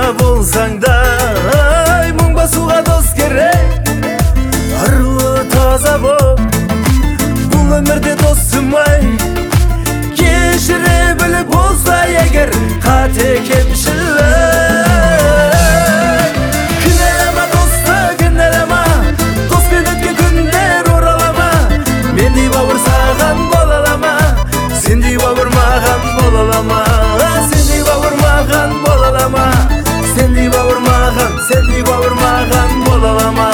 болсаң да, мұң басуға дос керек. Арылы таза бол, бұл өмірде досым-ай. Кешіре біліп болса егер қате кемшілік. Кінәлама досты, кінәлама, доспен өткен күндер оралама. Мендей бауыр саған бола алама, сендей бауыр маған бола алама. Сендей бауыр маған бола алама, сендей бауыр маған бола алама.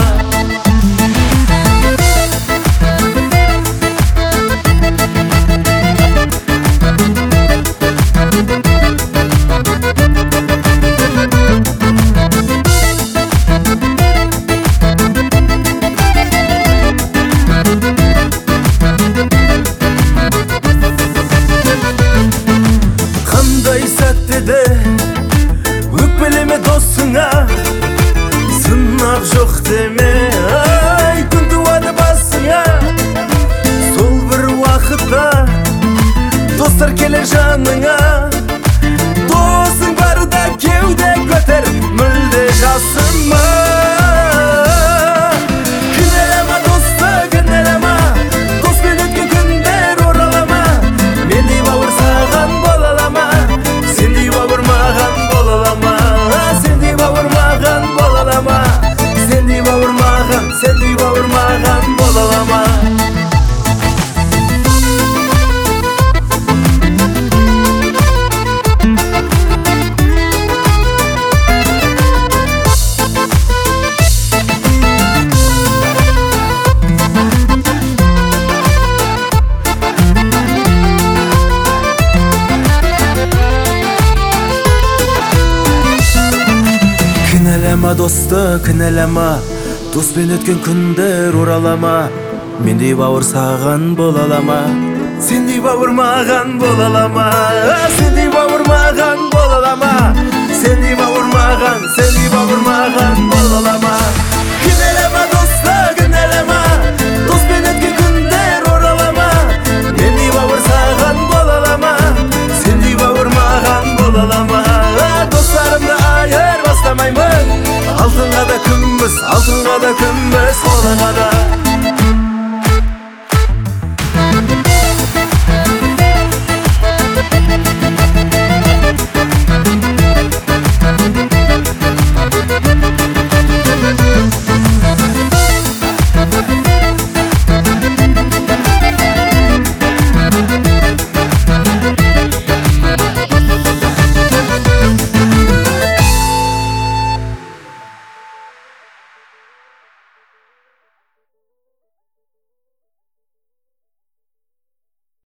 Сәттеде өкпелеме досыңа, сынақ жоқ деме, ай, күн туады басыңа. Сол бір уақытта достар келе жаныңа, досың барда кеуде көтер, мүлде жасыма. Кінәлама досты, кінәлама, доспен өткен күндер оралама. Мендей бауыр саған бола алама, сендей бауыр маған бола алама. Сендей бауыр маған бола алама, сендей бауыр маған бола алама. Кінәлама досты, кінәлама, доспен өткен күндер оралама. Мендей бауыр саған бола алама, сендей бауыр маған бола алама. Сендей бауыр маған бола алама, сендей бауыр маған бола алама. Кінәлама досты, кінәлама, доспен өткен күндер оралама. Мендей бауыр саған бола алама, сендей бауыр маған бола алама. Достарымды айыр бастамаймын, алтынға да күміс, алтынға да күміс, қолыңа да